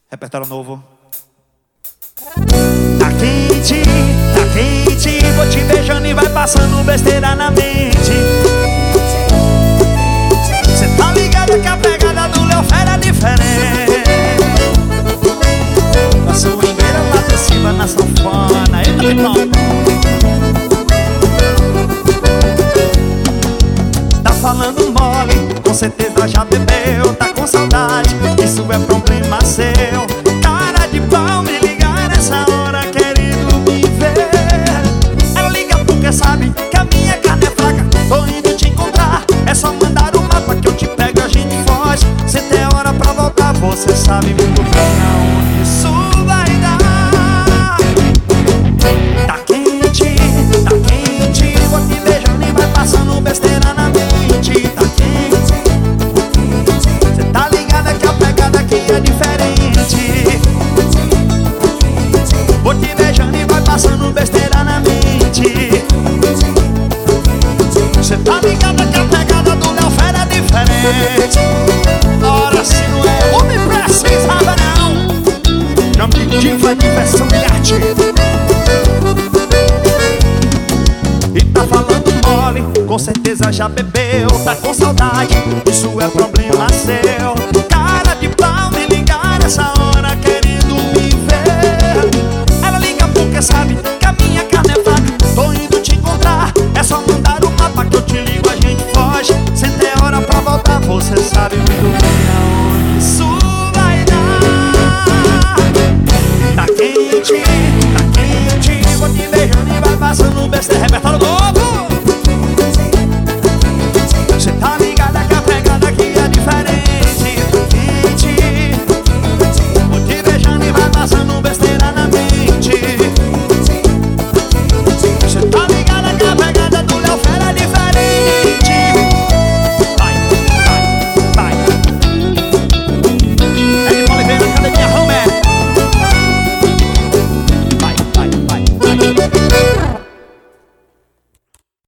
Repertório novo. Tá quente, vou te beijando e vai passando besteira na mente. Cê tá ligado que a pegada do Leofera é diferente. Na swingueira lá de cima, na sanfona. Eita, Vitão. Tá falando mole, com certeza já bebeu. Tá com saudade, isso é problema seu. Cara de pau, me ligar nessa hora querendo me ver. Ela liga porque sabe que a minha carne é fraca. Tô indo te encontrar, é só mandar o mapa que eu te pego, a gente foge. Se tem hora pra voltar, você sabe muito bem aonde isso vai dar. Tá quente, vou te beijando e vai passando besteira na mente. Tá quente, cê tá ligada que a pegada aqui é diferente. Vou te beijando e vai passando besteira na mente. Cê tá ligada que a pegada do Leofera é diferente. Ora, se não é homem, precisava não. Já me diva diversão e arte. E tá falando mole, com certeza já bebeu. Tá com saudade, isso é problema seu.